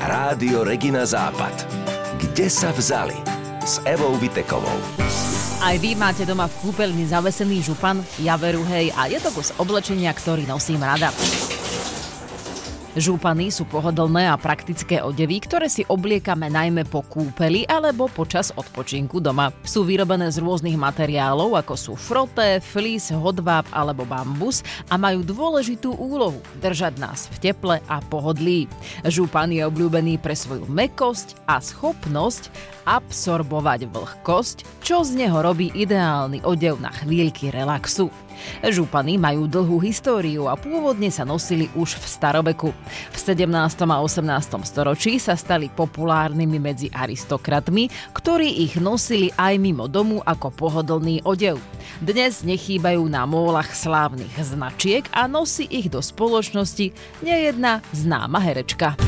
Rádio Regina Západ. Kde sa vzali? S Evou Vitekovou. Aj vy máte doma v kúpeľni zavesený župan? Ja veru, hej, a je to kus oblečenia, ktorý nosím rada. Župany sú pohodlné a praktické odevy, ktoré si obliekame najmä po kúpeli alebo počas odpočinku doma. Sú vyrobené z rôznych materiálov, ako sú froté, flis, hodváb alebo bambus a majú dôležitú úlohu držať nás v teple a pohodlí. Župan je obľúbený pre svoju mäkkosť a schopnosť absorbovať vlhkosť, čo z neho robí ideálny odev na chvíľky relaxu. Župany majú dlhú históriu a pôvodne sa nosili už v staroveku. V 17. a 18. storočí sa stali populárnymi medzi aristokratmi, ktorí ich nosili aj mimo domu ako pohodlný odev. Dnes nechýbajú na mólach slávnych značiek a nosí ich do spoločnosti nejedna známa herečka.